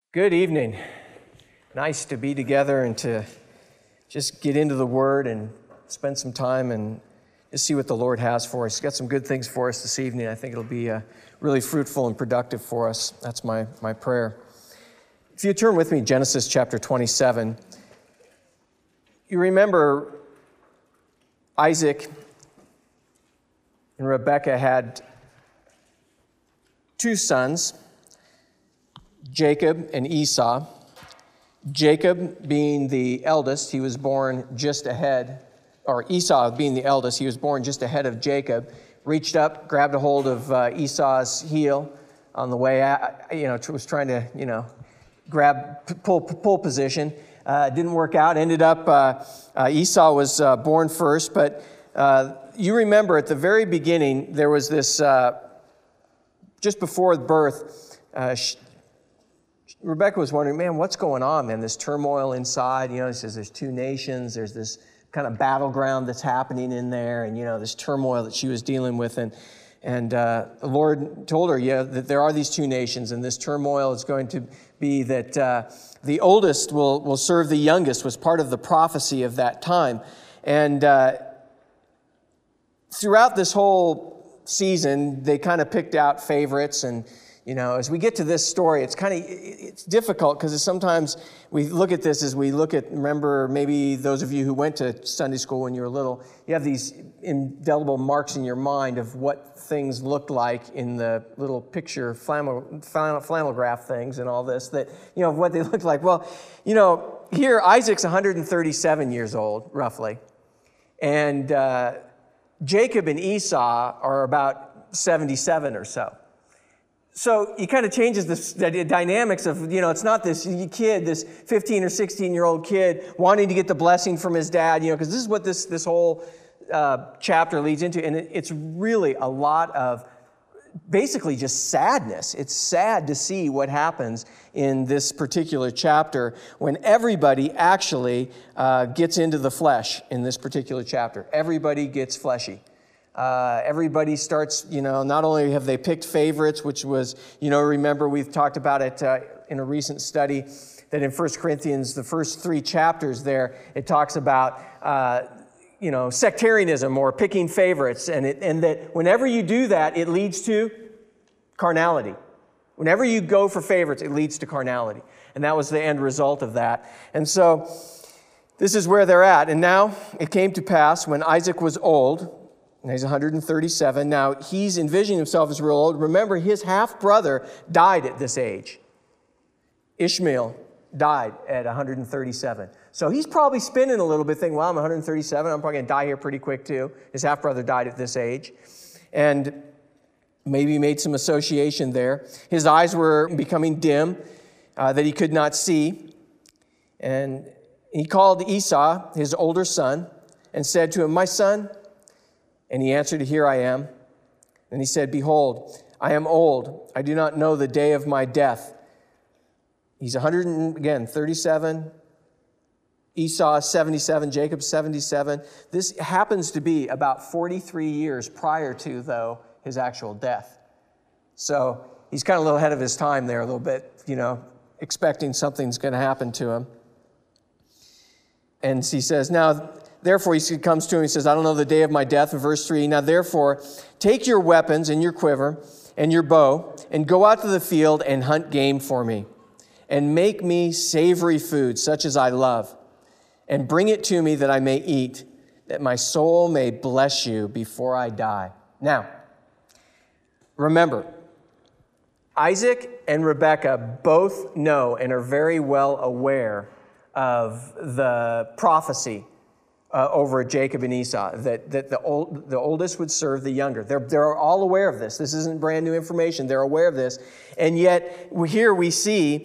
Good evening. Nice to be together and to just get into the Word and spend some time and just see what the Lord has for us. He's got some good things for us this evening. I think it'll be really fruitful and productive for us. That's my prayer. If you turn with me, Genesis chapter 27, you remember Isaac and Rebekah had two sons, Jacob and Esau. Jacob being the eldest, he was born just ahead, or Esau being the eldest, he was born just ahead of Jacob, reached up, grabbed a hold of Esau's heel on the way out, was trying to, grab pole position. Didn't work out, ended up, Esau was born first, but you remember at the very beginning, there was this, just before birth, Rebekah was wondering, man, what's going on, man? This turmoil inside, he says there's two nations, there's this kind of battleground that's happening in there, and, this turmoil that she was dealing with. And the Lord told her, that there are these two nations, and this turmoil is going to be that the oldest will serve the youngest, was part of the prophecy of that time. And throughout this whole season, they kind of picked out favorites, and as we get to this story, it's difficult because sometimes we look at this as we look at, remember maybe those of you who went to Sunday school when you were little, you have these indelible marks in your mind of what things looked like in the little picture flannel graph things and all this, that, what they looked like. Well, here Isaac's 137 years old, roughly, and Jacob and Esau are about 77 or so. So it kind of changes the dynamics of, it's not this kid, this 15 or 16-year-old kid wanting to get the blessing from his dad, because this is what this whole chapter leads into. And it's really a lot of basically just sadness. It's sad to see what happens in this particular chapter when everybody actually gets into the flesh in this particular chapter. Everybody gets fleshy. Everybody starts, not only have they picked favorites, which was, remember we've talked about it in a recent study that in 1 Corinthians, the first 3 chapters there, it talks about, sectarianism or picking favorites. And that whenever you do that, it leads to carnality. Whenever you go for favorites, it leads to carnality. And that was the end result of that. And so this is where they're at. And now it came to pass when Isaac was old, and he's 137. Now, he's envisioning himself as real old. Remember, his half-brother died at this age. Ishmael died at 137. So he's probably spinning a little bit, thinking, well, I'm 137. I'm probably going to die here pretty quick, too. His half-brother died at this age. And maybe he made some association there. His eyes were becoming dim, that he could not see. And he called Esau, his older son, and said to him, "My son." And he answered, "Here I am." And he said, "Behold, I am old. I do not know the day of my death." He's 37. Esau 77. Jacob 77. This happens to be about 43 years prior to, though, his actual death. So he's kind of a little ahead of his time there, a little bit, expecting something's going to happen to him. And he says, now, therefore, he comes to him, he says, "I don't know the day of my death," in verse 3. "Now, therefore, take your weapons and your quiver and your bow and go out to the field and hunt game for me and make me savory food, such as I love, and bring it to me that I may eat, that my soul may bless you before I die." Now, remember, Isaac and Rebekah both know and are very well aware of the prophecy over Jacob and Esau, that the oldest would serve the younger. They're all aware of this. This isn't brand new information. They're aware of this. And yet, here we see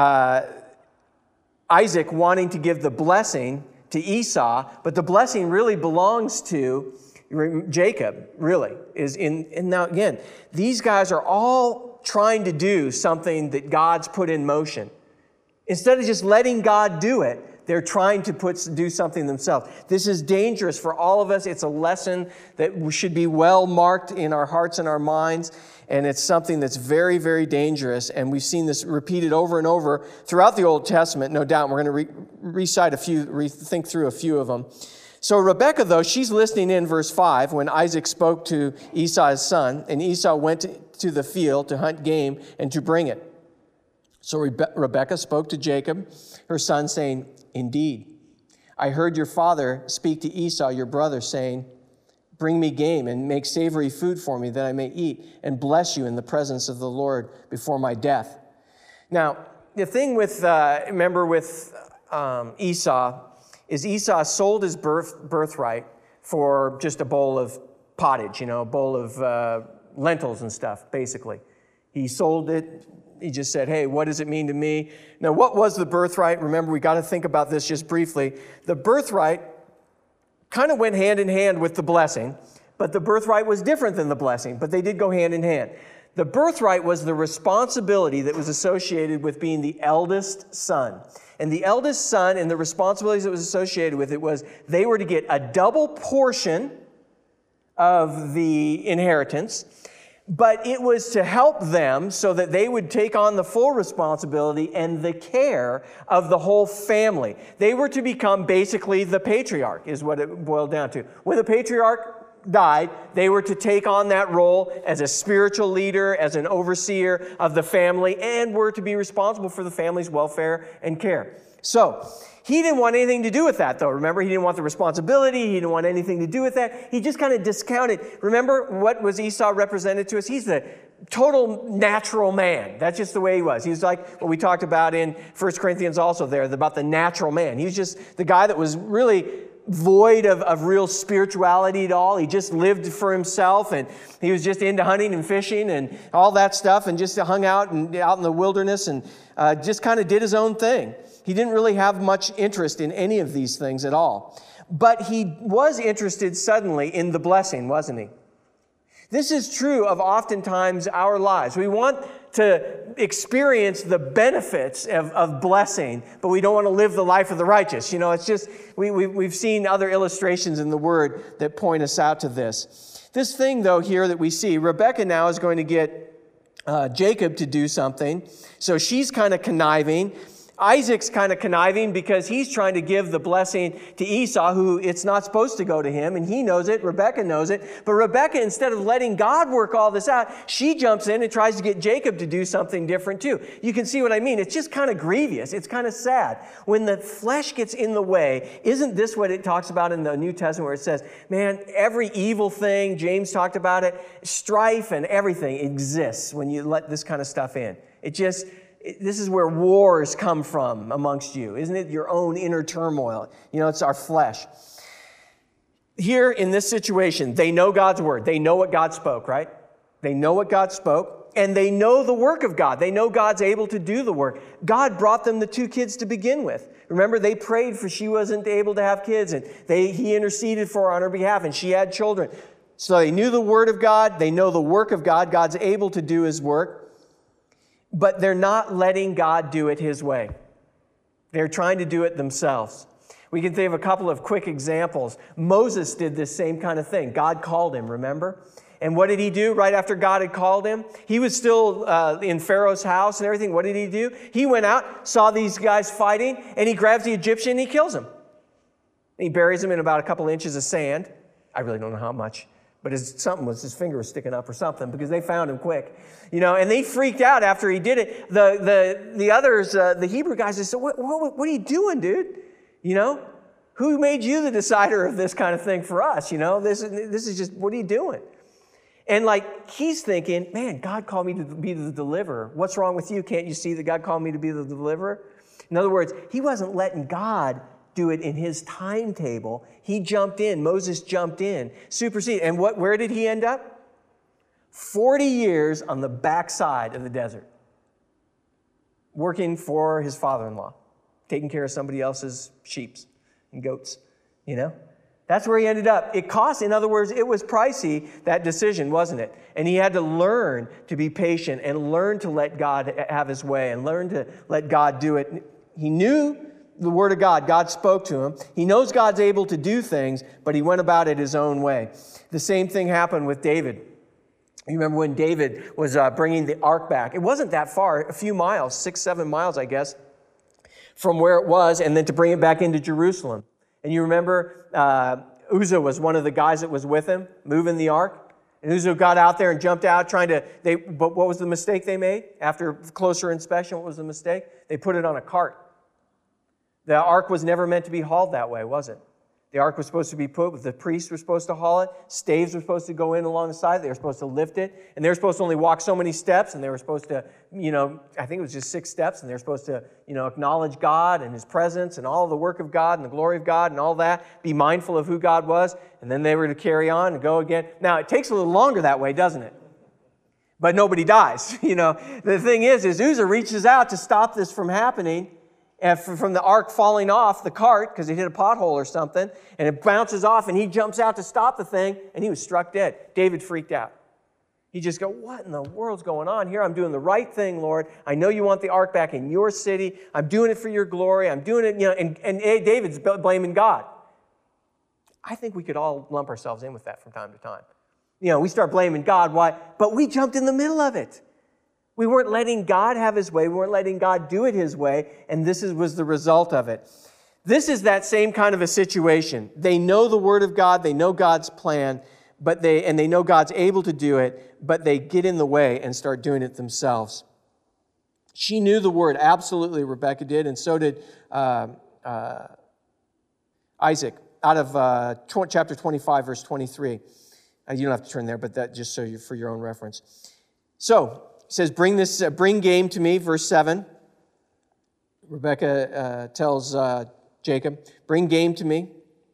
Isaac wanting to give the blessing to Esau, but the blessing really belongs to Jacob, really. And now, again, these guys are all trying to do something that God's put in motion. Instead of just letting God do it, they're trying to do something themselves. This is dangerous for all of us. It's a lesson that should be well marked in our hearts and our minds. And it's something that's very, very dangerous. And we've seen this repeated over and over throughout the Old Testament, no doubt. We're going to think through a few of them. So Rebekah, though, she's listening in verse 5 when Isaac spoke to Esau, his son, and Esau went to the field to hunt game and to bring it. So Rebekah spoke to Jacob, her son, saying, "Indeed, I heard your father speak to Esau, your brother, saying, 'Bring me game and make savory food for me that I may eat and bless you in the presence of the Lord before my death.'" Now, the thing with, Esau is Esau sold his birthright for just a bowl of pottage, a bowl of lentils and stuff, basically. He sold it. He just said, "Hey, what does it mean to me?" Now, what was the birthright? Remember, we got to think about this just briefly. The birthright kind of went hand in hand with the blessing, but the birthright was different than the blessing, but they did go hand in hand. The birthright was the responsibility that was associated with being the eldest son. And the eldest son and the responsibilities that was associated with it was they were to get a double portion of the inheritance, but it was to help them so that they would take on the full responsibility and the care of the whole family. They were to become basically the patriarch, is what it boiled down to. When the patriarch died, they were to take on that role as a spiritual leader, as an overseer of the family, and were to be responsible for the family's welfare and care. So, he didn't want anything to do with that, though. Remember, he didn't want the responsibility. He didn't want anything to do with that. He just kind of discounted. Remember, what was Esau represented to us? He's the total natural man. That's just the way he was. He was like what we talked about in 1 Corinthians also there, about the natural man. He was just the guy that was really void of real spirituality at all. He just lived for himself, and he was just into hunting and fishing and all that stuff, and just hung out in the wilderness and just kind of did his own thing. He didn't really have much interest in any of these things at all. But he was interested suddenly in the blessing, wasn't he? This is true of oftentimes our lives. We want to experience the benefits of blessing, but we don't want to live the life of the righteous. It's just, we've seen other illustrations in the Word that point us out to this. This thing, though, here that we see, Rebekah now is going to get Jacob to do something. So she's kind of conniving. Isaac's kind of conniving because he's trying to give the blessing to Esau, who it's not supposed to go to him, and he knows it, Rebekah knows it. But Rebekah, instead of letting God work all this out, she jumps in and tries to get Jacob to do something different too. You can see what I mean. It's just kind of grievous. It's kind of sad. When the flesh gets in the way, isn't this what it talks about in the New Testament where it says, man, every evil thing, James talked about it, strife and everything exists when you let this kind of stuff in. This is where wars come from amongst you. Isn't it your own inner turmoil? It's our flesh. Here in this situation, they know God's word. They know what God spoke, right? They know what God spoke, and they know the work of God. They know God's able to do the work. God brought them the 2 kids to begin with. Remember, they prayed for she wasn't able to have kids, and he interceded for her on her behalf, and she had children. So they knew the word of God. They know the work of God. God's able to do his work. But they're not letting God do it his way. They're trying to do it themselves. We can think of a couple of quick examples. Moses did this same kind of thing. God called him, remember? And what did he do right after God had called him? He was still in Pharaoh's house and everything. What did he do? He went out, saw these guys fighting, and he grabs the Egyptian and he kills him. He buries him in about a couple inches of sand. I really don't know how much. But his finger was sticking up or something because they found him quick. And they freaked out after he did it. The others, the Hebrew guys, they said, what are you doing, dude? Who made you the decider of this kind of thing for us? This is just, what are you doing? And he's thinking, man, God called me to be the deliverer. What's wrong with you? Can't you see that God called me to be the deliverer? In other words, he wasn't letting God do it in his timetable. He jumped in. Moses jumped in, superseded. And where did he end up? 40 years on the backside of the desert, working for his father-in-law, taking care of somebody else's sheep and goats, That's where he ended up. It cost, in other words, it was pricey, that decision, wasn't it? And he had to learn to be patient and learn to let God have his way and learn to let God do it. He knew the word of God. God spoke to him. He knows God's able to do things, but he went about it his own way. The same thing happened with David. You remember when David was bringing the ark back. It wasn't that far, a few miles, 6, 7 miles, I guess, from where it was, and then to bring it back into Jerusalem. And you remember Uzzah was one of the guys that was with him, moving the ark. And Uzzah got out there and jumped out but what was the mistake they made? After closer inspection, what was the mistake? They put it on a cart. The ark was never meant to be hauled that way, was it? The ark was supposed to be the priests were supposed to haul it, staves were supposed to go in along the side, they were supposed to lift it, and they were supposed to only walk so many steps, and they were supposed to, I think it was just 6 steps, and they were supposed to, acknowledge God and His presence and all the work of God and the glory of God and all that, be mindful of who God was, and then they were to carry on and go again. Now, it takes a little longer that way, doesn't it? But nobody dies, The thing is Uzzah reaches out to stop this from happening, and from the ark falling off the cart because it hit a pothole or something, and it bounces off, and he jumps out to stop the thing, and he was struck dead. David freaked out. He just go, what in the world's going on here? I'm doing the right thing, Lord. I know you want the ark back in your city. I'm doing it for your glory. I'm doing it, and David's blaming God. I think we could all lump ourselves in with that from time to time. We start blaming God. Why? But we jumped in the middle of it. We weren't letting God have His way. We weren't letting God do it His way, and this was the result of it. This is that same kind of a situation. They know the Word of God. They know God's plan, and they know God's able to do it, but they get in the way and start doing it themselves. She knew the Word. Absolutely, Rebekah did, and so did Isaac. Out of chapter 25, verse 23. You don't have to turn there, but that just for your own reference. So, it says, bring game to me, verse 7. Rebekah tells Jacob, bring game to me.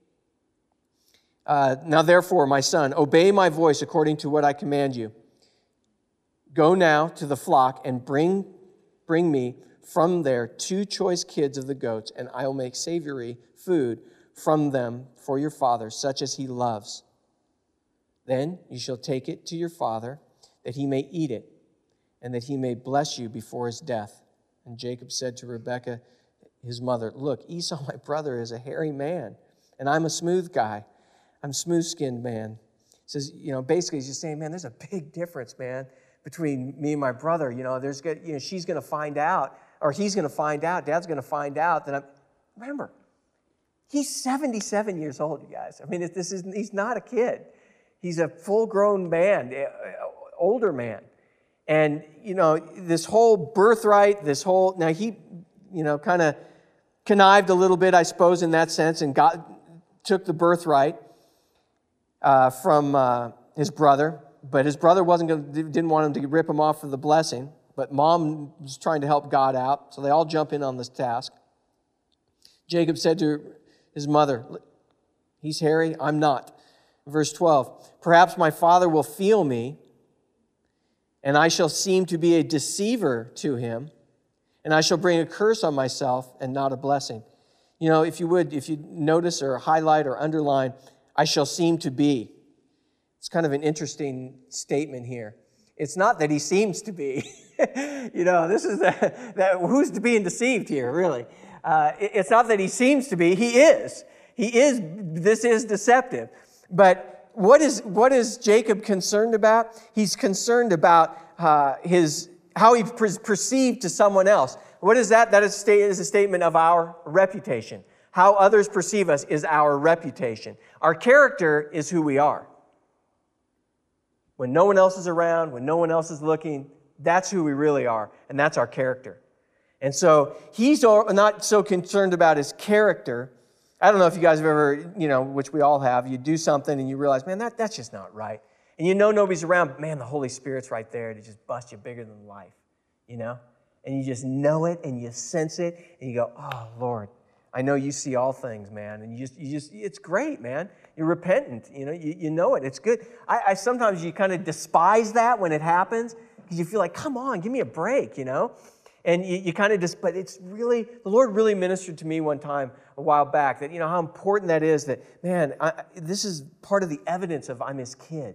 Now therefore, my son, obey my voice according to what I command you. Go now to the flock and bring me from there 2 choice kids of the goats, and I will make savory food from them for your father, such as he loves. Then you shall take it to your father, that he may eat it, and that he may bless you before his death. And Jacob said to Rebekah, his mother, look, Esau, my brother, is a hairy man, and I'm a smooth guy. I'm a smooth-skinned man. He says, basically he's just saying, man, there's a big difference, man, between me and my brother. She's going to find out, or he's going to find out, Dad's going to find out that remember, he's 77 years old, you guys. I mean, he's not a kid. He's a full-grown man, older man. And, this whole birthright, now he, kind of connived a little bit, I suppose, in that sense, and took the birthright from his brother. But his brother didn't want him to rip him off for the blessing. But mom was trying to help God out, so they all jump in on this task. Jacob said to his mother, he's hairy, I'm not. Verse 12, perhaps my father will feel me, and I shall seem to be a deceiver to him, and I shall bring a curse on myself and not a blessing. If you notice or highlight or underline, I shall seem to be. It's kind of an interesting statement here. It's not that he seems to be. This is who's being deceived here, really. It's not that he seems to be. He is. This is deceptive. But what is Jacob concerned about? He's concerned about how he perceived to someone else. What is that? That is a statement of our reputation. How others perceive us is our reputation. Our character is who we are. When no one else is around, when no one else is looking, that's who we really are, and that's our character. And so he's not so concerned about his character. I don't know if you guys have ever, which we all have, you do something and you realize, man, that's just not right. And nobody's around, but man, the Holy Spirit's right there to just bust you bigger than life, And you just know it and you sense it and you go, oh, Lord, I know you see all things, man. And you just it's great, man. You're repentant, you know it. It's good. I sometimes you kind of despise that when it happens because you feel like, come on, give me a break, And you kind of but it's really, the Lord really ministered to me one time a while back that, how important that is that, man, this is part of the evidence of I'm his kid,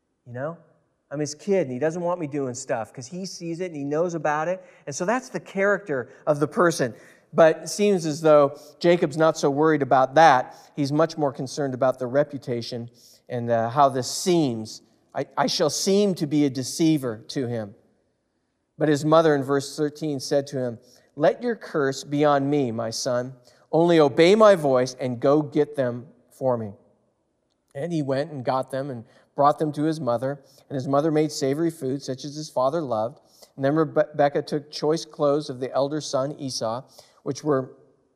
I'm his kid and he doesn't want me doing stuff because he sees it and he knows about it. And so that's the character of the person. But it seems as though Jacob's not so worried about that. He's much more concerned about the reputation and how this seems I shall seem to be a deceiver to him. But his mother in verse 13 said to him, let your curse be on me, my son. Only obey my voice and go get them for me. And he went and got them and brought them to his mother. And his mother made savory food, such as his father loved. And then Rebekah took choice clothes of the elder son, Esau, which were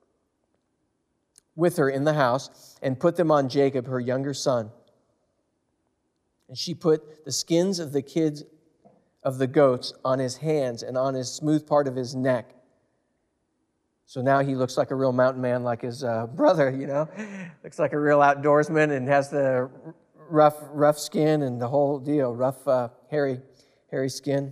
with her in the house, and put them on Jacob, her younger son. And she put the skins of the kids of the goats on his hands and on his smooth part of his neck. So now he looks like a real mountain man, like his brother, Looks like a real outdoorsman and has the rough skin and the whole deal, rough, hairy skin.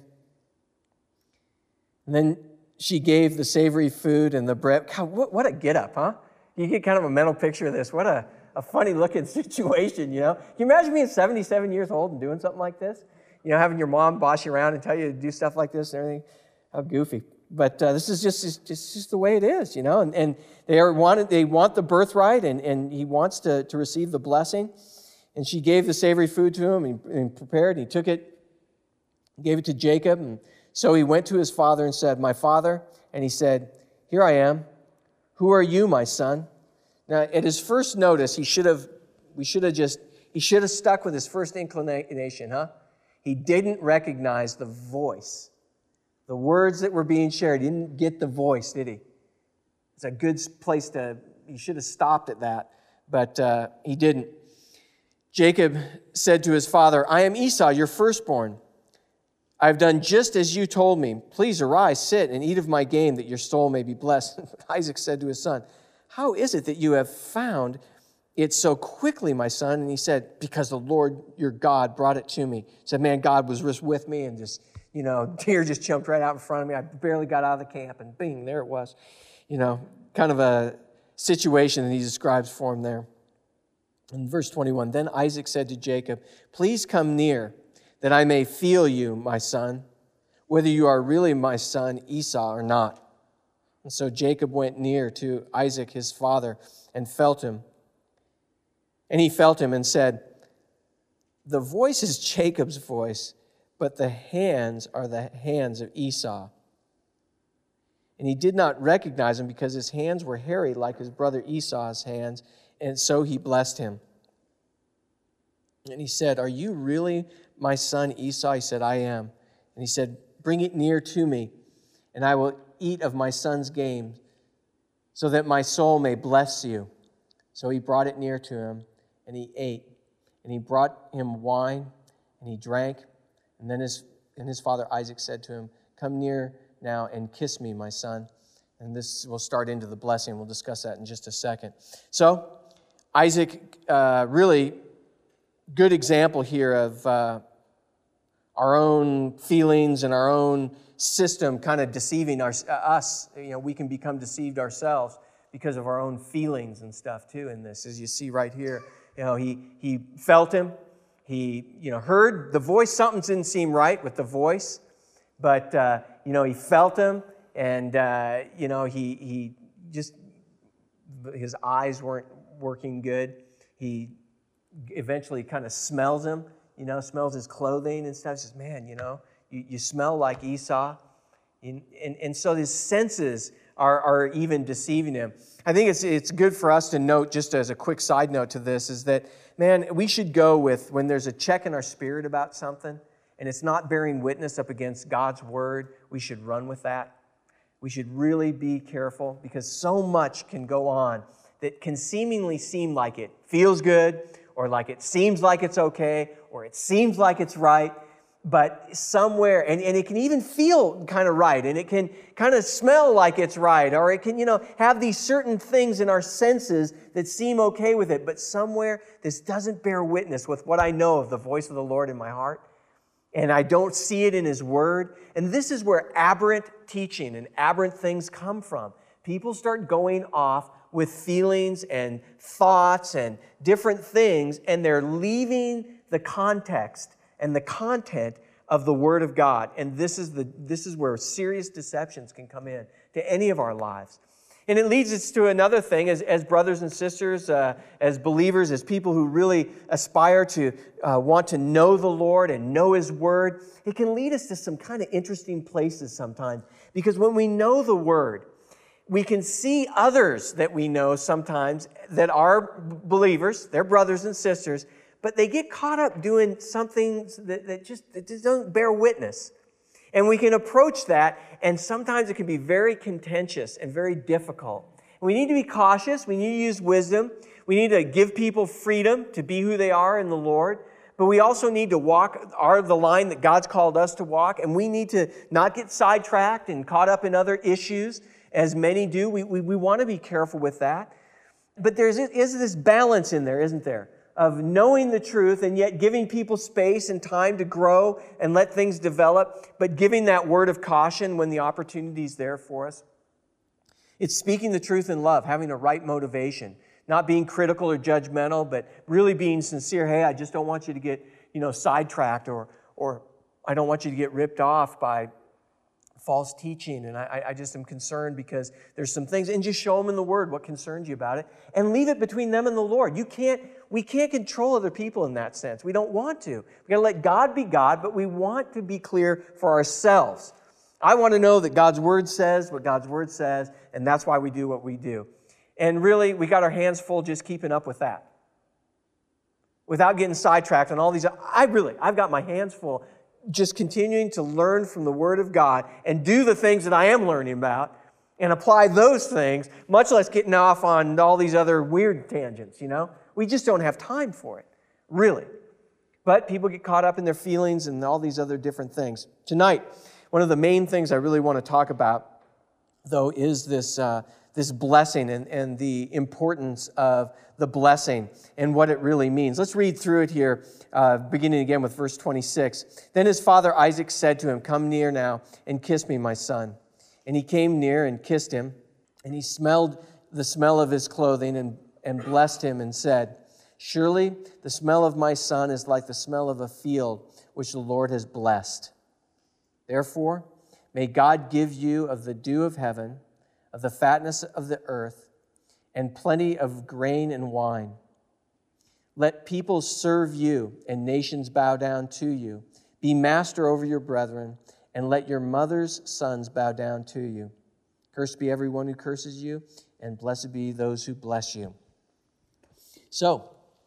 And then she gave the savory food and the bread. God, what a get-up, huh? You get kind of a mental picture of this. What a funny-looking situation, Can you imagine being 77 years old and doing something like this? Having your mom boss you around and tell you to do stuff like this and everything. How goofy. But this is just the way it is, And they want the birthright, and he wants to receive the blessing. And she gave the savory food to him and prepared. And he took it, gave it to Jacob. And so he went to his father and said, my father. And he said, here I am. Who are you, my son? Now, at his first notice, he should have stuck with his first inclination, huh? He didn't recognize the voice. The words that were being shared, he didn't get the voice, did he? It's a good place he should have stopped at that, but he didn't. Jacob said to his father, I am Esau, your firstborn. I have done just as you told me. Please arise, sit, and eat of my game, that your soul may be blessed. Isaac said to his son, how is it that you have found it so quickly, my son? And he said, because the Lord your God brought it to me. He said, man, God was just with me, and just, deer just jumped right out in front of me. I barely got out of the camp, and bing, there it was. Kind of a situation that he describes for him there. In verse 21, then Isaac said to Jacob, please come near, that I may feel you, my son, whether you are really my son Esau or not. And so Jacob went near to Isaac, his father, and felt him. And he felt him and said, the voice is Jacob's voice, but the hands are the hands of Esau. And he did not recognize him because his hands were hairy like his brother Esau's hands, and so he blessed him. And he said, are you really my son Esau? He said, I am. And he said, bring it near to me, and I will eat of my son's game, so that my soul may bless you. So he brought it near to him, and he ate. And he brought him wine, and he drank. And then his father Isaac said to him, come near now and kiss me, my son. And this will start into the blessing. We'll discuss that in just a second. So Isaac, really good example here of our own feelings and our own system kind of deceiving us. We can become deceived ourselves because of our own feelings and stuff too in this. As you see right here, he felt him. He, heard the voice. Something didn't seem right with the voice, but, he felt him, and, he just, his eyes weren't working good. He eventually kind of smells him, smells his clothing and stuff. He says, man, you smell like Esau. And so his senses are even deceiving him. I think it's good for us to note, just as a quick side note to this, is that, man, we should go with, when there's a check in our spirit about something, and it's not bearing witness up against God's word, we should run with that. We should really be careful, because so much can go on that can seemingly seem like it feels good, or like it seems like it's okay, or it seems like it's right, but somewhere, and it can even feel kind of right, and it can kind of smell like it's right, or it can, have these certain things in our senses that seem okay with it, but somewhere this doesn't bear witness with what I know of the voice of the Lord in my heart, and I don't see it in His Word. And this is where aberrant teaching and aberrant things come from. People start going off with feelings and thoughts and different things, and they're leaving the context and the content of the Word of God. And this is where serious deceptions can come in to any of our lives. And it leads us to another thing as brothers and sisters, as believers, as people who really aspire to want to know the Lord and know His Word. It can lead us to some kind of interesting places sometimes. Because when we know the Word, we can see others that we know sometimes that are believers, they're brothers and sisters, but they get caught up doing something that just don't bear witness. And we can approach that, and sometimes it can be very contentious and very difficult. We need to be cautious. We need to use wisdom. We need to give people freedom to be who they are in the Lord. But we also need to walk the line that God's called us to walk, and we need to not get sidetracked and caught up in other issues, as many do. We want to be careful with that. But there is this balance in there, isn't there? Of knowing the truth and yet giving people space and time to grow and let things develop, but giving that word of caution when the opportunity is there for us. It's speaking the truth in love, having a right motivation, not being critical or judgmental, but really being sincere. Hey, I just don't want you to get, sidetracked, or I don't want you to get ripped off by false teaching, and I just am concerned because there's some things, and just show them in the Word what concerns you about it, and leave it between them and the Lord. We can't control other people in that sense. We don't want to. We've got to let God be God, but we want to be clear for ourselves. I want to know that God's Word says what God's Word says, and that's why we do what we do. And really, we got our hands full just keeping up with that. Without getting sidetracked on all these, I've got my hands full just continuing to learn from the Word of God and do the things that I am learning about and apply those things, much less getting off on all these other weird tangents, We just don't have time for it, really. But people get caught up in their feelings and all these other different things. Tonight, one of the main things I really want to talk about, though, is this blessing and the importance of the blessing and what it really means. Let's read through it here, beginning again with verse 26. Then his father Isaac said to him, "Come near now and kiss me, my son." And he came near and kissed him, and he smelled the smell of his clothing and blessed him and said, "Surely the smell of my son is like the smell of a field which the Lord has blessed. Therefore, may God give you of the dew of heaven, of the fatness of the earth, and plenty of grain and wine. Let people serve you and nations bow down to you. Be master over your brethren, and let your mother's sons bow down to you. Cursed be everyone who curses you, and blessed be those who bless you." So,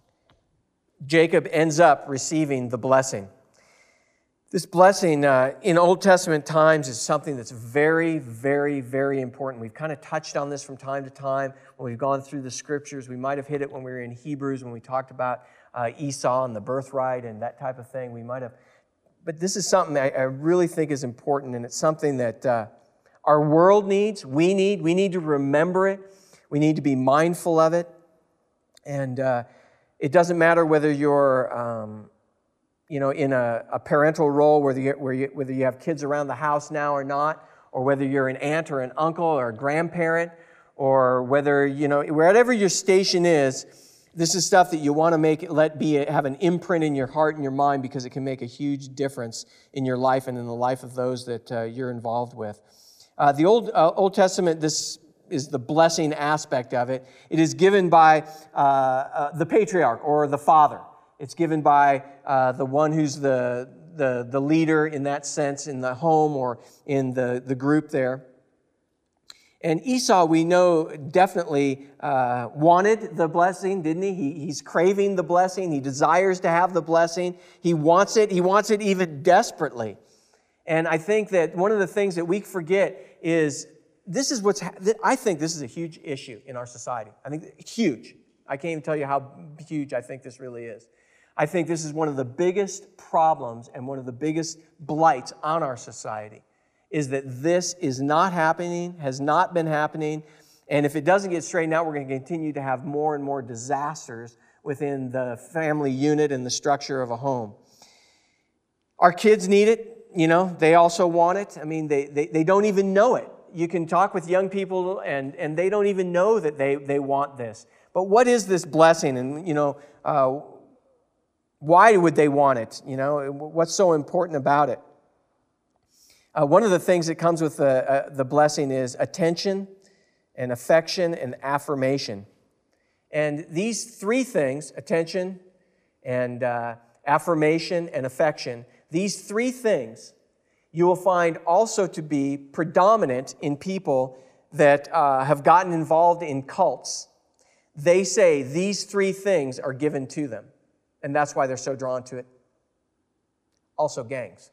Jacob ends up receiving the blessing. This blessing in Old Testament times is something that's very, very, very important. We've kind of touched on this from time to time when we've gone through the Scriptures. We might have hit it when we were in Hebrews, when we talked about Esau and the birthright and that type of thing. We might have. But this is something I really think is important, and it's something that our world needs, we need to remember it. We need to be mindful of it. And it doesn't matter whether you're in a parental role, whether you have kids around the house now or not, or whether you're an aunt or an uncle or a grandparent, or whether, wherever your station is, this is stuff that you want to have an imprint in your heart and your mind, because it can make a huge difference in your life and in the life of those that you're involved with. The Old Testament, this is the blessing aspect of it. It is given by the patriarch or the father. It's given by the one who's the leader in that sense in the home or in the group there. And Esau, we know, definitely wanted the blessing, didn't he? He's craving the blessing. He desires to have the blessing. He wants it. He wants it even desperately. And I think that one of the things that we forget is I think this is a huge issue in our society. I think it's huge. I can't even tell you how huge I think this really is. I think this is one of the biggest problems and one of the biggest blights on our society, is that this is not happening, has not been happening, and if it doesn't get straightened out, we're going to continue to have more and more disasters within the family unit and the structure of a home. Our kids need it, they also want it. I mean, they don't even know it. You can talk with young people and they don't even know that they want this. But what is this blessing? And, why would they want it? What's so important about it? One of the things that comes with the blessing is attention and affection and affirmation. And these three things, attention and affirmation and affection, these three things you will find also to be predominant in people that have gotten involved in cults. They say these three things are given to them, and that's why they're so drawn to it. Also gangs.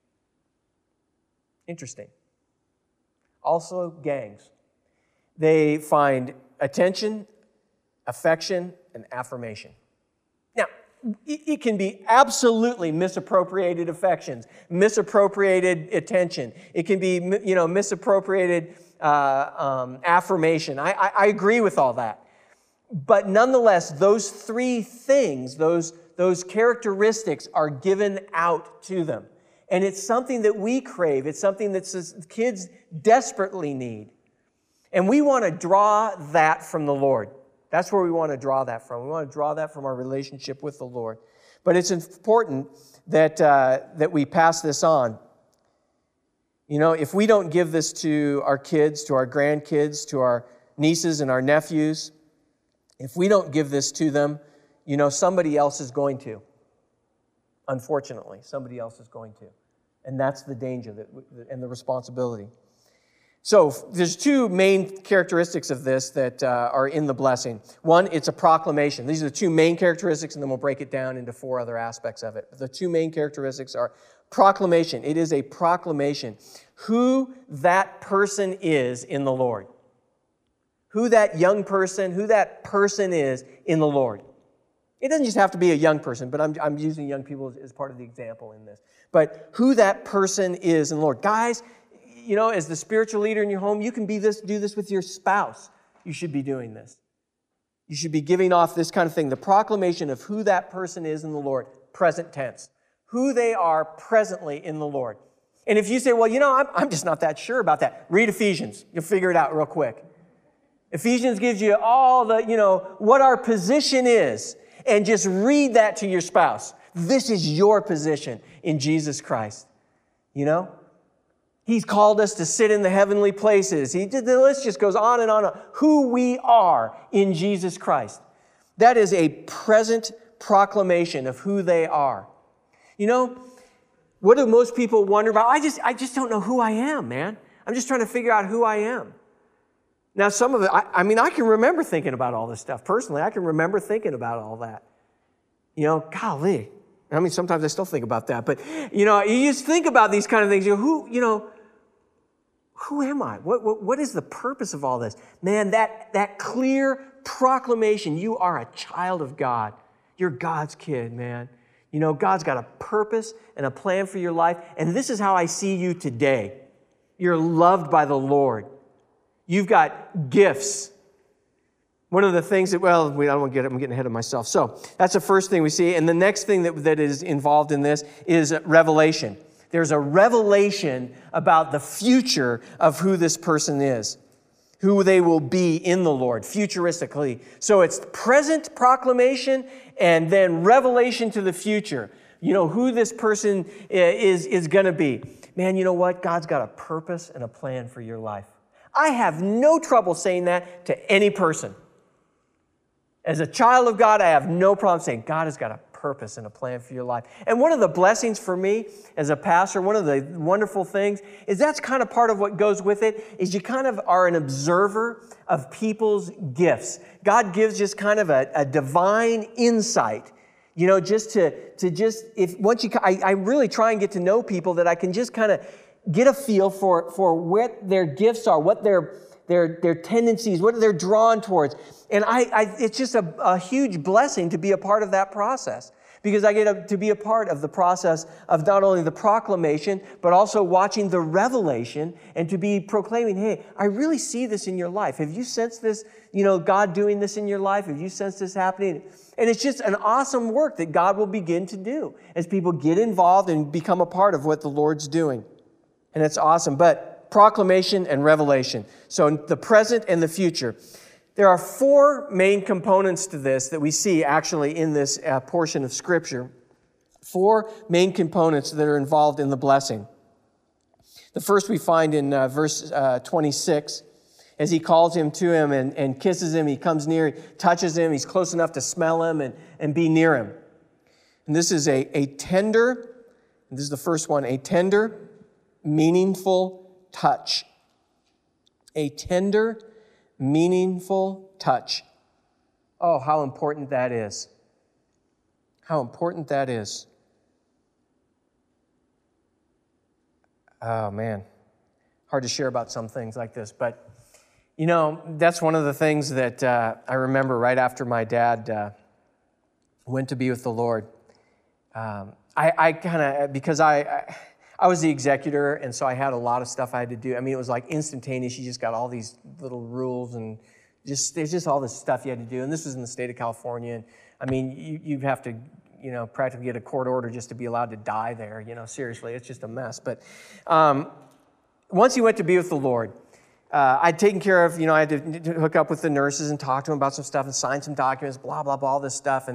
Interesting. Also gangs. They find attention, affection, and affirmation. Now, it can be absolutely misappropriated affections, misappropriated attention. It can be, misappropriated affirmation. I agree with all that. But nonetheless, those three things, those characteristics are given out to them. And it's something that we crave. It's something that kids desperately need. And we want to draw that from the Lord. That's where we want to draw that from. We want to draw that from our relationship with the Lord. But it's important that we pass this on. If we don't give this to our kids, to our grandkids, to our nieces and our nephews, if we don't give this to them, somebody else is going to. Unfortunately, somebody else is going to. And that's the danger and the responsibility. So there's two main characteristics of this that are in the blessing. One, it's a proclamation. These are the two main characteristics, and then we'll break it down into four other aspects of it. But the two main characteristics are proclamation. It is a proclamation. Who that person is in the Lord. Who that young person, who that person is in the Lord. It doesn't just have to be a young person, but I'm using young people as part of the example in this. But who that person is in the Lord. Guys, as the spiritual leader in your home, you can do this with your spouse. You should be doing this. You should be giving off this kind of thing. The proclamation of who that person is in the Lord, present tense. Who they are presently in the Lord. And if you say, well, I'm just not that sure about that. Read Ephesians. You'll figure it out real quick. Ephesians gives you all the, what our position is. And just read that to your spouse. This is your position in Jesus Christ. He's called us to sit in the heavenly places. The list just goes on and on. Who we are in Jesus Christ. That is a present proclamation of who they are. What do most people wonder about? I just don't know who I am, man. I'm just trying to figure out who I am. Now, some of it, I can remember thinking about all this stuff. Personally, I can remember thinking about all that. Golly. Sometimes I still think about that. But, you just think about these kind of things. Who am I? What is the purpose of all this? Man, that clear proclamation, you are a child of God. You're God's kid, man. God's got a purpose and a plan for your life. And this is how I see you today. You're loved by the Lord. You've got gifts. One of the things that, I'm getting ahead of myself. So that's the first thing we see. And the next thing that is involved in this is revelation. There's a revelation about the future of who this person is, who they will be in the Lord, futuristically. So it's present proclamation and then revelation to the future. Who this person is going to be. Man, you know what? God's got a purpose and a plan for your life. I have no trouble saying that to any person. As a child of God, I have no problem saying God has got a purpose and a plan for your life. And one of the blessings for me as a pastor, one of the wonderful things is that's kind of part of what goes with it, is you kind of are an observer of people's gifts. God gives just kind of a divine insight, I really try and get to know people that I can just kind of get a feel for what their gifts are, what their tendencies, what they're drawn towards. And it's just a huge blessing to be a part of that process, because I get to be a part of the process of not only the proclamation, but also watching the revelation and to be proclaiming, hey, I really see this in your life. Have you sensed this, God doing this in your life? Have you sensed this happening? And it's just an awesome work that God will begin to do as people get involved and become a part of what the Lord's doing. And it's awesome. But proclamation and revelation. So the present and the future. There are four main components to this that we see actually in this portion of Scripture. Four main components that are involved in the blessing. The first we find in verse 26. as he calls him to him and kisses him. He comes near, he touches him, he's close enough to smell him and be near him. And this is a tender, this is the first one, a tender, meaningful touch. A tender, meaningful touch. Oh, how important that is. How important that is. Oh, man. Hard to share about some things like this, but you know, that's one of the things that I remember right after my dad went to be with the Lord. I kind of, because I was the executor, and so I had a lot of stuff I had to do. I mean, it was like instantaneous. You just got all these little rules, and there's just all this stuff you had to do. And this was in the state of California. And I mean, you have to, you know, practically get a court order just to be allowed to die there. You know, seriously, it's just a mess. But once he went to be with the Lord, I'd taken care of, you know, I had to hook up with the nurses and talk to them about some stuff and sign some documents, blah, blah, blah, all this stuff.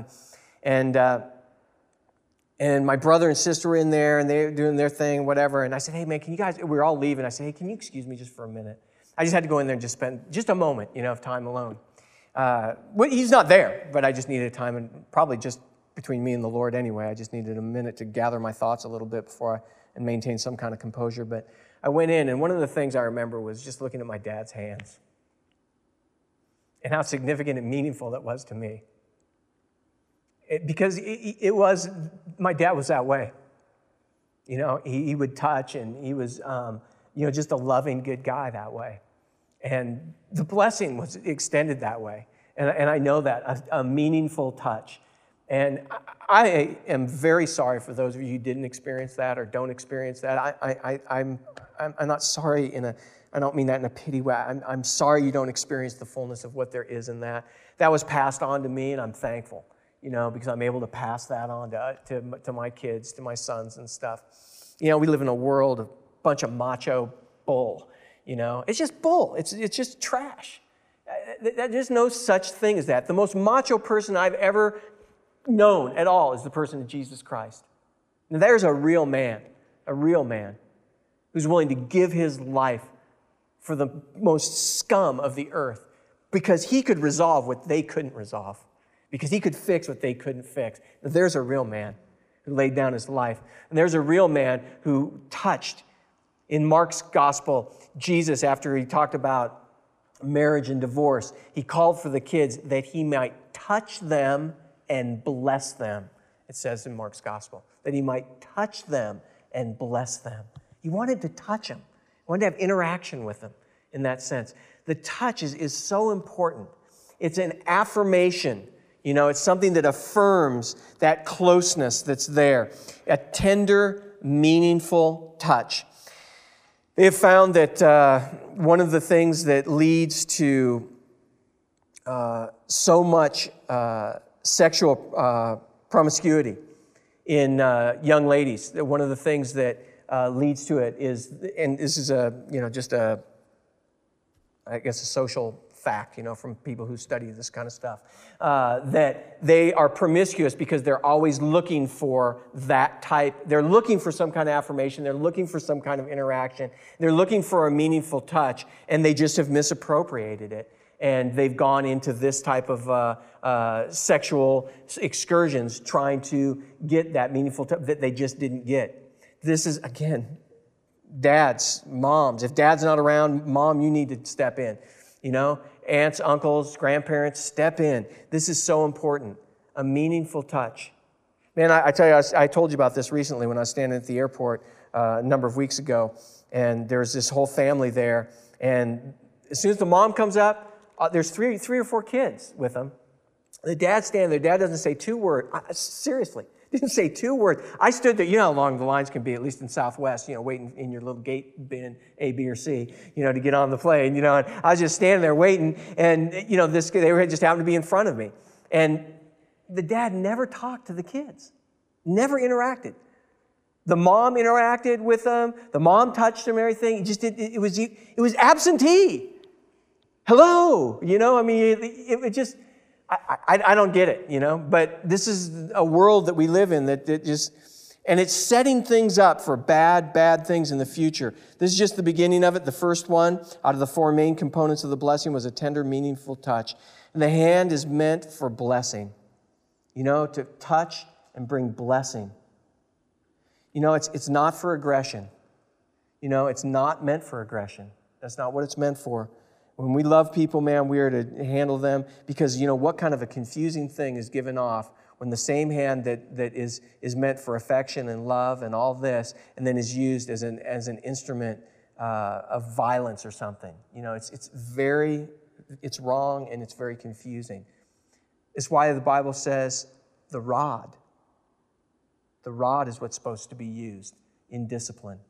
And my brother and sister were in there, and they were doing their thing, whatever. And I said, hey, man, can you guys, we were all leaving. I said, hey, can you excuse me just for a minute? I just had to go in there and just spend just a moment, you know, of time alone. Well, he's not there, but I just needed time, and probably just between me and the Lord anyway. I just needed a minute to gather my thoughts a little bit and maintain some kind of composure. But I went in, and one of the things I remember was just looking at my dad's hands and how significant and meaningful that was to me. Because it was, my dad was that way. You know, he would touch, and he was, you know, just a loving, good guy that way. And the blessing was extended that way. And I know that, a meaningful touch. And I am very sorry for those of you who didn't experience that or don't experience that. I'm not sorry I don't mean that in a pity way. I'm sorry you don't experience the fullness of what there is in that. That was passed on to me, and I'm thankful, you know, because I'm able to pass that on to my kids, to my sons and stuff. You know, we live in a world of a bunch of macho bull, you know. It's just bull. It's just trash. There's no such thing as that. The most macho person I've ever known at all is the person of Jesus Christ. Now, there's a real man who's willing to give his life for the most scum of the earth because he could resolve what they couldn't resolve, because he could fix what they couldn't fix. Now, there's a real man who laid down his life. And there's a real man who touched. In Mark's gospel, Jesus, after he talked about marriage and divorce, he called for the kids that he might touch them and bless them. It says in Mark's gospel, that he might touch them and bless them. He wanted to touch them. He wanted to have interaction with them in that sense. The touch is so important. It's an affirmation. You know, it's something that affirms that closeness that's there. A tender, meaningful touch. They have found that one of the things that leads to so much sexual promiscuity in young ladies, that one of the things that leads to it is, and this is I guess a social fact, you know, from people who study this kind of stuff, that they are promiscuous because they're always looking for that type. They're looking for some kind of affirmation. They're looking for some kind of interaction. They're looking for a meaningful touch, and they just have misappropriated it. And they've gone into this type of sexual excursions trying to get that meaningful touch that they just didn't get. This is, again, dads, moms. If dad's not around, mom, you need to step in. You know, aunts, uncles, grandparents, step in. This is so important. A meaningful touch. Man, I tell you, I told you about this recently when I was standing at the airport a number of weeks ago, and there's this whole family there. And as soon as the mom comes up, there's three or four kids with them. The dad's standing there. Dad doesn't say two words. Seriously. Didn't say two words. I stood there. You know how long the lines can be, at least in Southwest, you know, waiting in your little gate bin, A, B, or C, you know, to get on the plane, you know. And I was just standing there waiting, and, you know, they were just happened to be in front of me. And the dad never talked to the kids, never interacted. The mom interacted with them. The mom touched them and everything. It was absentee. Hello, you know, I mean, it just... I don't get it, you know, but this is a world that we live in that just, And it's setting things up for bad things in the future. This is just the beginning of it. The first one out of the four main components of the blessing was a tender, meaningful touch. And the hand is meant for blessing. To touch and bring blessing. It's not for aggression. It's not meant for aggression. That's not what it's meant for. When we love people, man, we are to handle them because, what kind of a confusing thing is given off when the same hand that is meant for affection and love and all this, and then is used as an instrument of violence or something. It's wrong and it's very confusing. It's why the Bible says the rod is what's supposed to be used in discipline.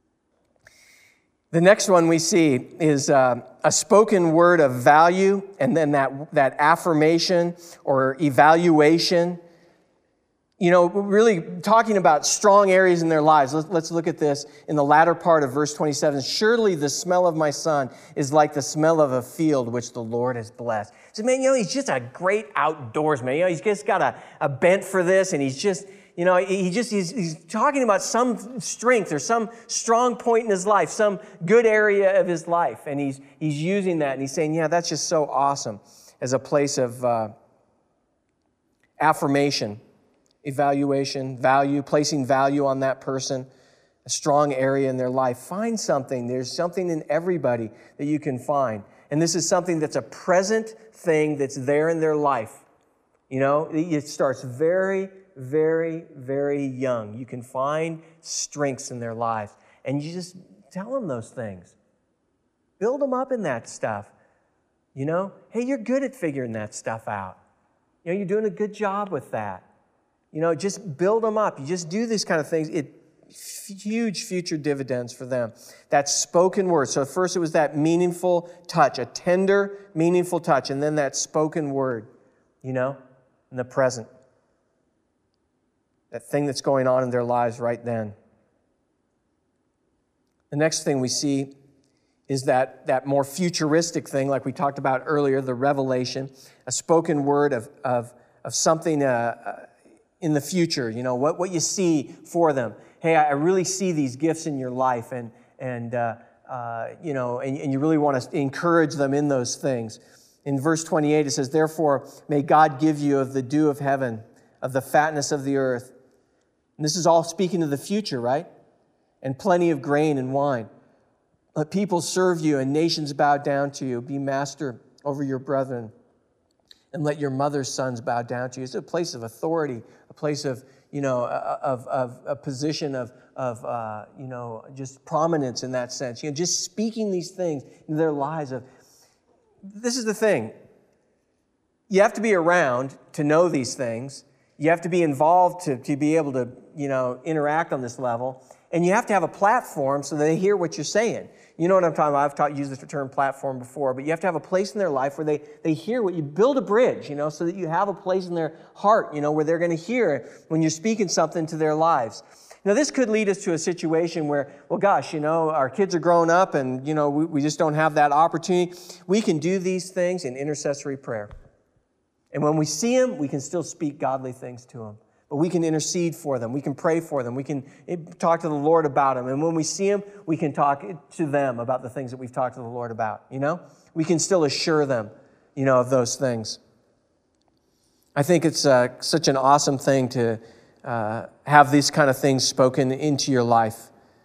The next one we see is a spoken word of value, and then that affirmation or evaluation. Really talking about strong areas in their lives. Let's look at this in the latter part of verse 27. Surely the smell of my son is like the smell of a field which the Lord has blessed. So, man, he's just a great outdoorsman. He's just got a bent for this, and he's just... he's talking about some strength or some strong point in his life, some good area of his life. And he's using that and he's saying, that's just so awesome as a place of affirmation, evaluation, value, placing value on that person, a strong area in their life. Find something. There's something in everybody that you can find. And this is something that's a present thing that's there in their life. It starts very, very, very young. You can find strengths in their lives. And you just tell them those things. Build them up in that stuff. Hey, you're good at figuring that stuff out. You're doing a good job with that. Just build them up. You just do these kind of things. Huge future dividends for them. That spoken word. So first it was that meaningful touch, a tender, meaningful touch, and then that spoken word, in the present. That thing that's going on in their lives right then. The next thing we see is that more futuristic thing, like we talked about earlier, the revelation, a spoken word of something in the future, what you see for them. Hey, I really see these gifts in your life, and you really want to encourage them in those things. In verse 28, it says, therefore, may God give you of the dew of heaven, of the fatness of the earth. And this is all speaking of the future, right? And plenty of grain and wine. Let people serve you and nations bow down to you. Be master over your brethren. And let your mother's sons bow down to you. It's a place of authority, a place of, of a position of just prominence in that sense. Just speaking these things in their lives. This is the thing. You have to be around to know these things. You have to be involved to be able to, interact on this level. And you have to have a platform so that they hear what you're saying. You know what I'm talking about? I've used this term platform before, but you have to have a place in their life where they hear what you build a bridge, so that you have a place in their heart, where they're going to hear when you're speaking something to their lives. Now, this could lead us to a situation where, well, gosh, our kids are growing up and, we just don't have that opportunity. We can do these things in intercessory prayer. And when we see them, we can still speak godly things to them. But we can intercede for them. We can pray for them. We can talk to the Lord about them. And when we see them, we can talk to them about the things that we've talked to the Lord about, We can still assure them, of those things. I think it's such an awesome thing to have these kind of things spoken into your life.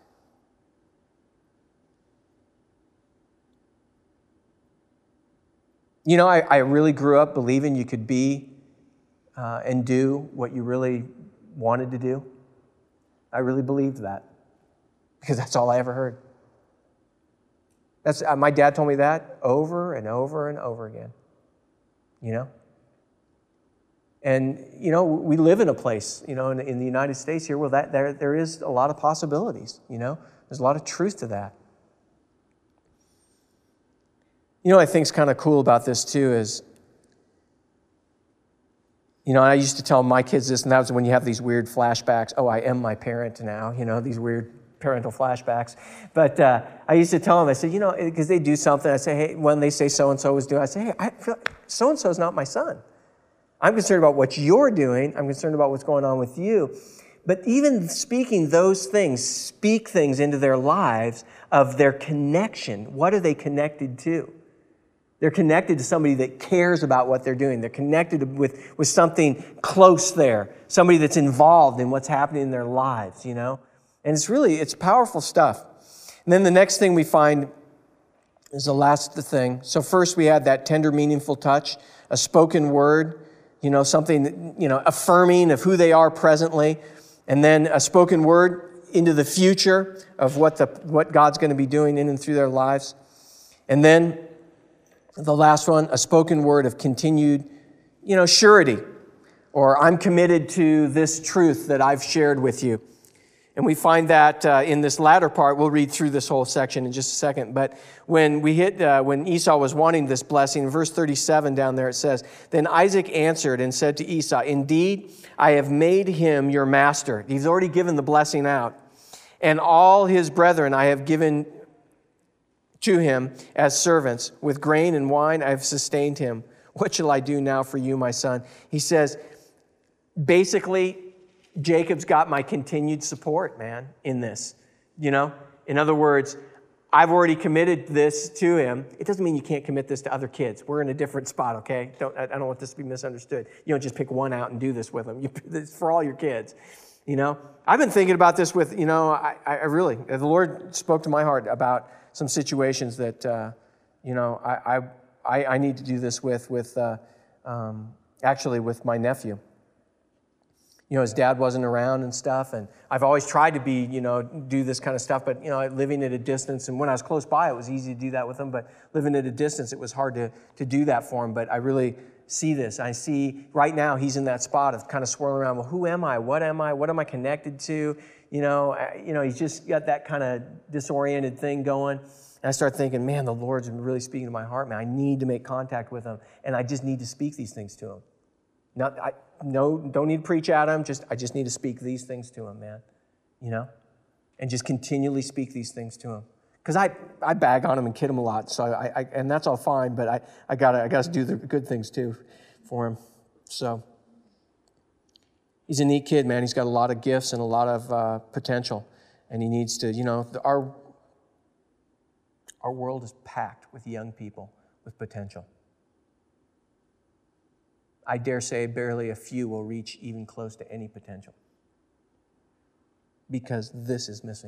I really grew up believing you could be and do what you really wanted to do. I really believed that because that's all I ever heard. My dad told me that over and over and over again. And, we live in a place, in the United States here, where there is a lot of possibilities, There's a lot of truth to that. I think is kind of cool about this too is, I used to tell my kids this, and that was when you have these weird flashbacks. Oh, I am my parent now, these weird parental flashbacks. But I used to tell them, I said, because they do something, I say, hey, when they say so-and-so was doing, I say, hey, so-and-so's not my son. I'm concerned about what you're doing. I'm concerned about what's going on with you. But even speaking those things, speak things into their lives of their connection. What are they connected to? They're connected to somebody that cares about what they're doing. They're connected with something close there, somebody that's involved in what's happening in their lives, And it's powerful stuff. And then the next thing we find is the last thing. So first we had that tender, meaningful touch, a spoken word, something, affirming of who they are presently, and then a spoken word into the future of what God's going to be doing in and through their lives. And then the last one, a spoken word of continued, surety, or I'm committed to this truth that I've shared with you. And we find that in this latter part. We'll read through this whole section in just a second. But when Esau was wanting this blessing, in verse 37 down there it says, "Then Isaac answered and said to Esau, 'Indeed, I have made him your master.'" He's already given the blessing out. "And all his brethren I have given to him as servants. With grain and wine I have sustained him. What shall I do now for you, my son?" He says, basically, Jacob's got my continued support, man, in this. In other words, I've already committed this to him. It doesn't mean you can't commit this to other kids. We're in a different spot, okay? I don't want this to be misunderstood. You don't just pick one out and do this with them. It's for all your kids. I've been thinking about this with, I really, the Lord spoke to my heart about some situations that, I need to do this with actually with my nephew. His dad wasn't around and stuff, and I've always tried to be, do this kind of stuff, but, living at a distance, and when I was close by, it was easy to do that with him, but living at a distance, it was hard to do that for him, but I really see this. I see right now he's in that spot of kind of swirling around, well, who am I? What am I? What am I connected to? He's just got that kind of disoriented thing going. And I start thinking, man, the Lord's really speaking to my heart, man. I need to make contact with him, and I just need to speak these things to him. Don't need to preach at him. I just need to speak these things to him, man. And just continually speak these things to him. Because I bag on him and kid him a lot, so and that's all fine. But I gotta do the good things too for him. So he's a neat kid, man. He's got a lot of gifts and a lot of potential, and he needs to. Our world is packed with young people with potential. I dare say barely a few will reach even close to any potential. Because this is missing.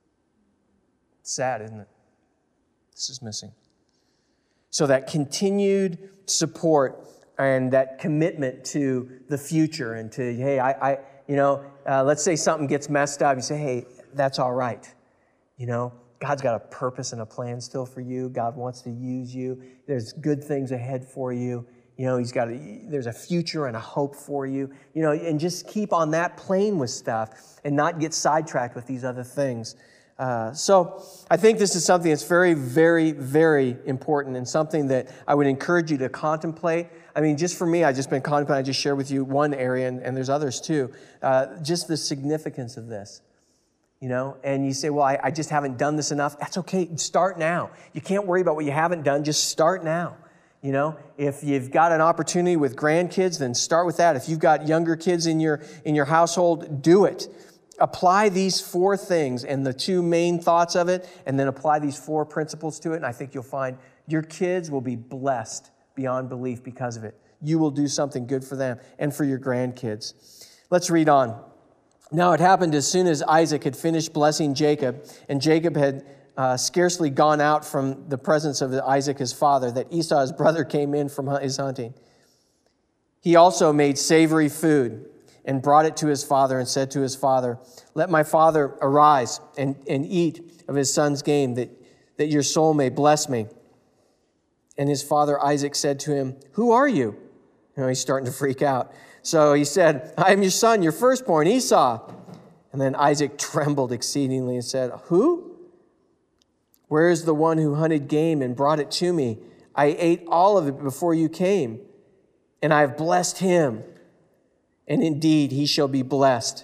It's sad, isn't it? This is missing. So that continued support and that commitment to the future and to, hey, let's say something gets messed up. You say, hey, that's all right. God's got a purpose and a plan still for you. God wants to use you. There's good things ahead for you. There's a future and a hope for you, and just keep on that plane with stuff and not get sidetracked with these other things. So I think this is something that's very, very, very important and something that I would encourage you to contemplate. I mean, just for me, I've just been contemplating. I just shared with you one area, and there's others too. Just the significance of this, and you say, well, I just haven't done this enough. That's okay. Start now. You can't worry about what you haven't done. Just start now. If you've got an opportunity with grandkids, then start with that. If you've got younger kids in your household, do it. Apply these 4 things and the 2 main thoughts of it, and then apply these 4 principles to it, and I think you'll find your kids will be blessed beyond belief because of it. You will do something good for them and for your grandkids. Let's read on. Now it happened as soon as Isaac had finished blessing Jacob, and Jacob had scarcely gone out from the presence of Isaac his father, that Esau his brother came in from his hunting. He also made savory food and brought it to his father and said to his father, "Let my father arise and eat of his son's game, that your soul may bless me." And his father Isaac said to him, "Who are you?" He's starting to freak out. So he said, "I am your son, your firstborn, Esau." And then Isaac trembled exceedingly and said, "Who? Where is the one who hunted game and brought it to me? I ate all of it before you came, and I have blessed him, and indeed he shall be blessed."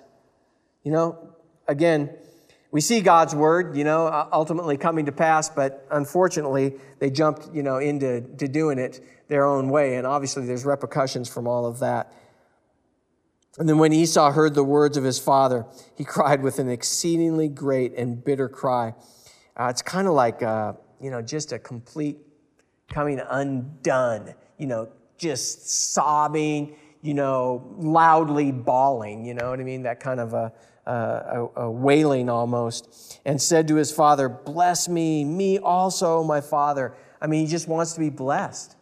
Again, we see God's word, ultimately coming to pass, but unfortunately they jumped, into doing it their own way, and obviously there's repercussions from all of that. And then when Esau heard the words of his father, he cried with an exceedingly great and bitter cry. It's kind of like, just a complete coming undone, just sobbing, loudly bawling, you know what I mean? That kind of a wailing almost. And said to his father, bless me also, my father. I mean, he just wants to be blessed.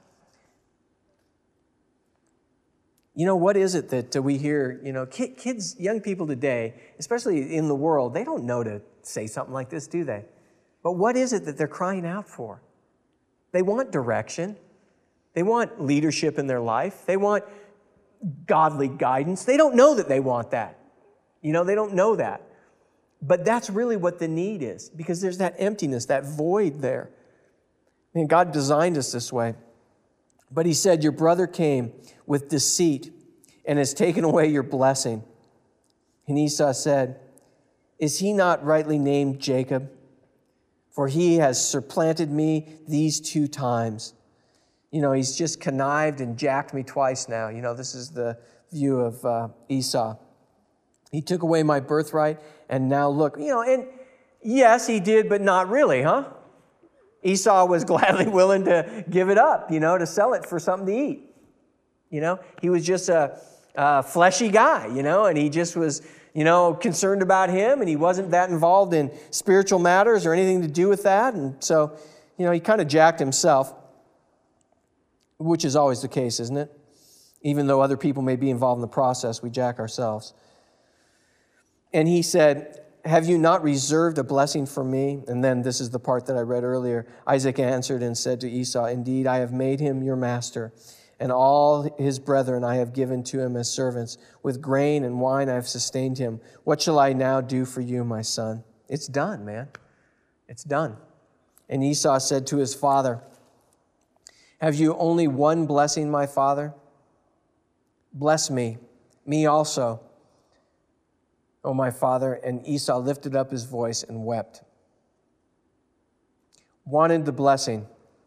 What is it that we hear, kids, young people today, especially in the world, they don't know to say something like this, do they? But what is it that they're crying out for? They want direction. They want leadership in their life. They want godly guidance. They don't know that they want that. They don't know that. But that's really what the need is, because there's that emptiness, that void there. And God designed us this way. But he said, your brother came with deceit and has taken away your blessing. And Esau said, is he not rightly named Jacob? For he has supplanted me these 2 times. He's just connived and jacked me twice now. This is the view of Esau. He took away my birthright, and now look, and yes, he did, but not really, huh? Esau was gladly willing to give it up, to sell it for something to eat. He was just a fleshy guy, and he just was, concerned about him, and he wasn't that involved in spiritual matters or anything to do with that. And so, he kind of jacked himself, which is always the case, isn't it? Even though other people may be involved in the process, we jack ourselves. And he said, have you not reserved a blessing for me? And then this is the part that I read earlier. Isaac answered and said to Esau, indeed, I have made him your master, and all his brethren I have given to him as servants. With grain and wine I have sustained him. What shall I now do for you, my son? It's done, man. It's done. And Esau said to his father, have you only one blessing, my father? Bless me also, O my father. And Esau lifted up his voice and wept. Wanted the blessing.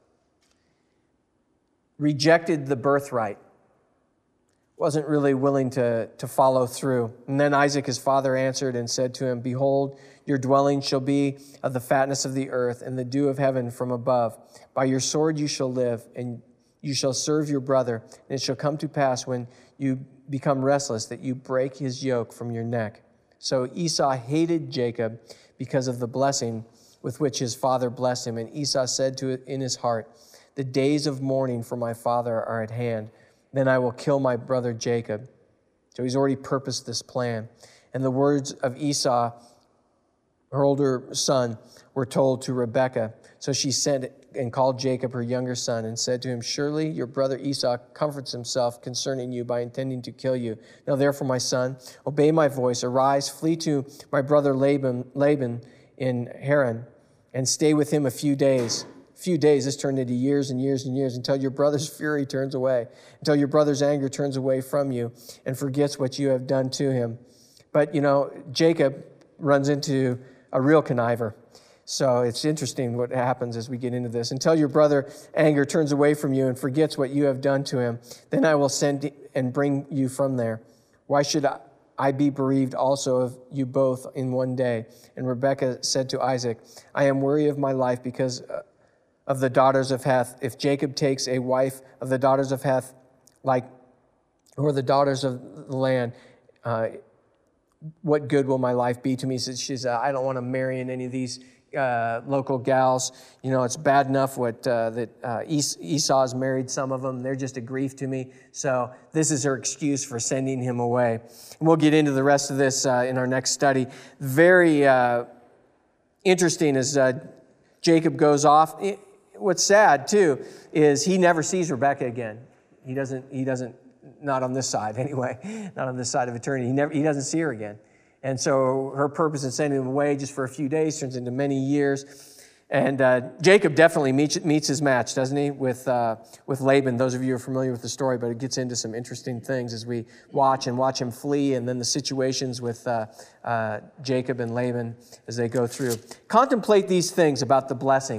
Rejected the birthright. Wasn't really willing to follow through. And then Isaac, his father, answered and said to him, behold, your dwelling shall be of the fatness of the earth and the dew of heaven from above. By your sword you shall live, and you shall serve your brother. And it shall come to pass when you become restless that you break his yoke from your neck. So Esau hated Jacob because of the blessing with which his father blessed him. And Esau said in his heart, the days of mourning for my father are at hand. Then I will kill my brother Jacob. So he's already purposed this plan. And the words of Esau, her older son, were told to Rebekah. So she sent and called Jacob, her younger son, and said to him, surely your brother Esau comforts himself concerning you by intending to kill you. Now therefore, my son, obey my voice. Arise, flee to my brother Laban in Haran, and stay with him a few days. This turned into years and years and years, until your brother's fury turns away, until your brother's anger turns away from you and forgets what you have done to him. But, Jacob runs into a real conniver. So it's interesting what happens as we get into this. Until your brother's anger turns away from you and forgets what you have done to him, then I will send and bring you from there. Why should I be bereaved also of you both in one day? And Rebekah said to Isaac, I am weary of my life because of the daughters of Heth. If Jacob takes a wife of the daughters of Heth, or the daughters of the land, what good will my life be to me? So she said, I don't want to marry in any of these local gals. It's bad enough that Esau's married some of them. They're just a grief to me. So this is her excuse for sending him away. And we'll get into the rest of this in our next study. Very interesting as Jacob goes off. What's sad too is he never sees Rebekah again. He doesn't. Not on this side anyway. Not on this side of eternity. He doesn't see her again. And so her purpose in sending him away just for a few days turns into many years. And Jacob definitely meets his match, doesn't he, with Laban. Those of you who are familiar with the story, but it gets into some interesting things as we watch him flee, and then the situations with Jacob and Laban as they go through. Contemplate these things about the blessing.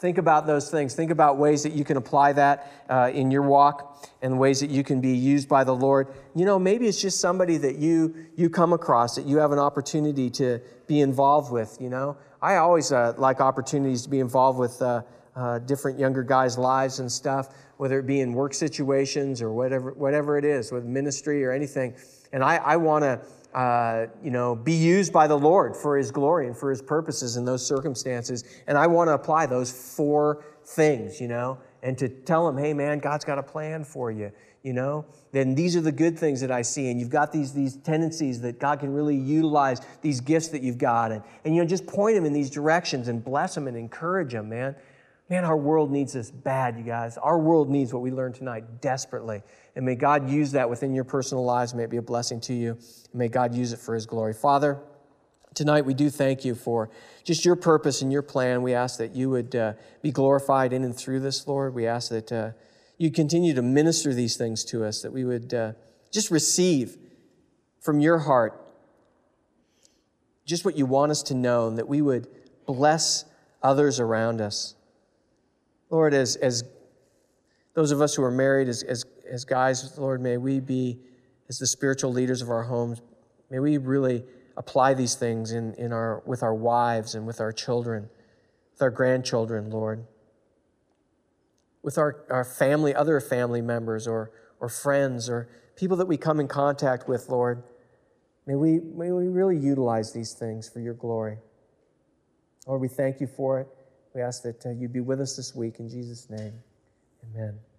Think about those things. Think about ways that you can apply that in your walk and ways that you can be used by the Lord. Maybe it's just somebody that you come across that you have an opportunity to be involved with, I always like opportunities to be involved with different younger guys' lives and stuff, whether it be in work situations or whatever it is, with ministry or anything. And I want to be used by the Lord for His glory and for His purposes in those circumstances. And I want to apply those 4 things, and to tell Him, hey man, God's got a plan for you, then these are the good things that I see. And you've got these tendencies that God can really utilize, these gifts that you've got. And just point Him in these directions and bless Him and encourage Him, man. Man, our world needs this bad, you guys. Our world needs what we learned tonight desperately. And may God use that within your personal lives. May it be a blessing to you. And may God use it for His glory. Father, tonight we do thank You for just Your purpose and Your plan. We ask that You would be glorified in and through this, Lord. We ask that You continue to minister these things to us, that we would just receive from Your heart just what You want us to know, and that we would bless others around us. Lord, as those of us who are married, as guys, Lord, may we be, as the spiritual leaders of our homes, may we really apply these things with our wives and with our children, with our grandchildren, Lord, with our family, other family members or friends or people that we come in contact with, Lord. May we really utilize these things for Your glory. Lord, we thank You for it. We ask that You be with us this week. In Jesus' name, amen.